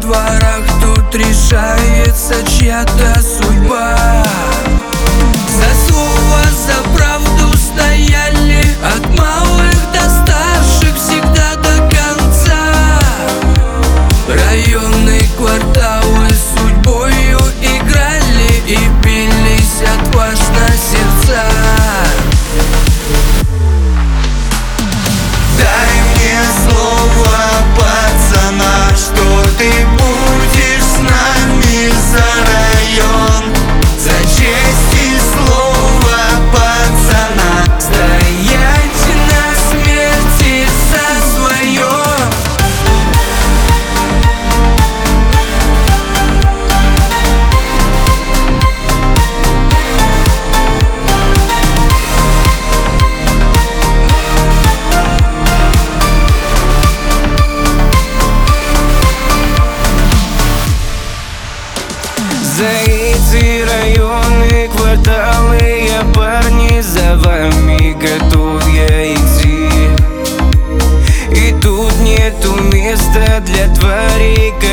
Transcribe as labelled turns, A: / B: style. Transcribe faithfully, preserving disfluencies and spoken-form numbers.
A: дворах тут решается чья-то судьба. За слово, за правду стояли от малых до старших всегда до конца. Районы, кварталы судьбою играли и бились отважно сердца.
B: Дай мне слово, пацана, что ты будешь с нами за район. За честь и слово, пацана,
A: стоять на смерти за свое. За эти районы, кварталы я, парни, за вами готов я идти. И тут нету места для тварей.